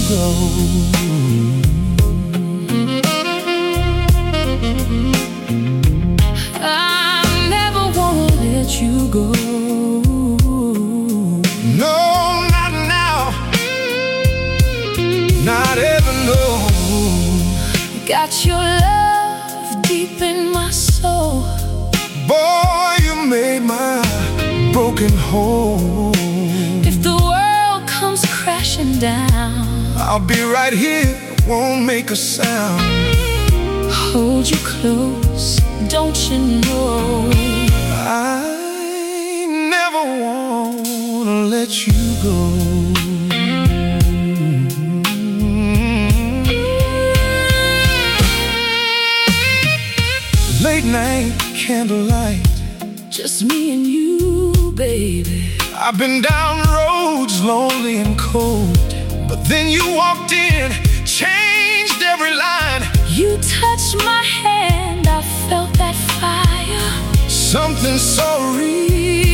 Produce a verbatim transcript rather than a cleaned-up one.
go. I never wanna let you go. No, not now, not ever, no. Got your love deep in my soul. Boy, you made my broken home. If the world comes crashing down, I'll be right here, won't make a sound. hold you close, don't you know? I never wanna let you go. Late night candlelight, just me and you, baby. I've been down roads lonely and cold, but then you walked in, changed every line. You touched my hand, I felt that fire. Something so real